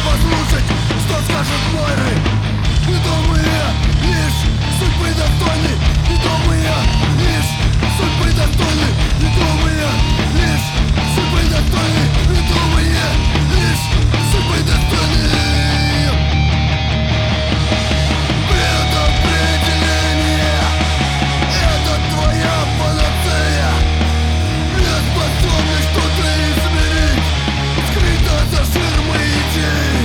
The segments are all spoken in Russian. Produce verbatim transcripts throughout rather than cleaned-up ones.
послушать, что скажут Мойры. Ведомые лишь судьбы достойны, ведомые лишь судьбы достойны, ведомые лишь судьбы достойны, ведомые лишь судьбы достойны. Предопределение — это твоя панацея. Неспособность что-то изменить, скрыто за ширмой идей.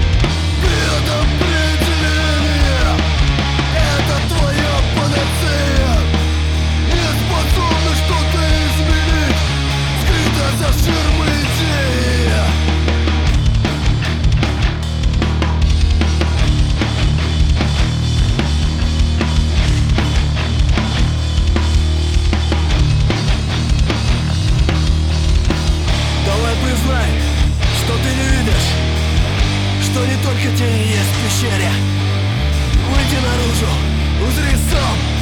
Предопределение — это твоя панацея. Неспособность что-то изменить, скрыто за ширмой идей. Давай признай, что ты не видишь, что не только тени есть в пещере. Выйди наружу, узри сам.